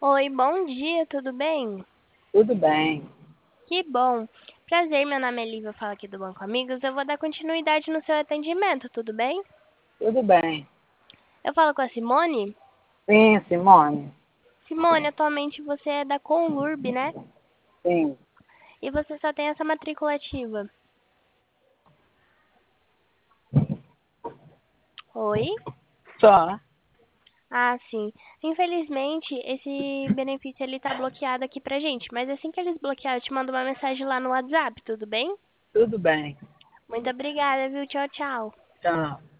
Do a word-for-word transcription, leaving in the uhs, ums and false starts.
Oi, bom dia, tudo bem? Tudo bem, Que bom. Prazer, meu nome é Lívia, eu falo aqui do Banco Amigos. Eu vou dar continuidade no seu atendimento, tudo bem? tudo bem. Eu falo com a Simone. Sim, Simone. Simone, atualmente você é da Conlurb, né? Sim, E você só tem essa matrícula ativa. Oi? só. Ah, sim. Infelizmente, esse benefício ele tá bloqueado aqui pra gente, mas assim que eles bloquearem, eu te mando uma mensagem lá no WhatsApp, tudo bem? Tudo bem. Muito obrigada, viu? Tchau, tchau. Tchau.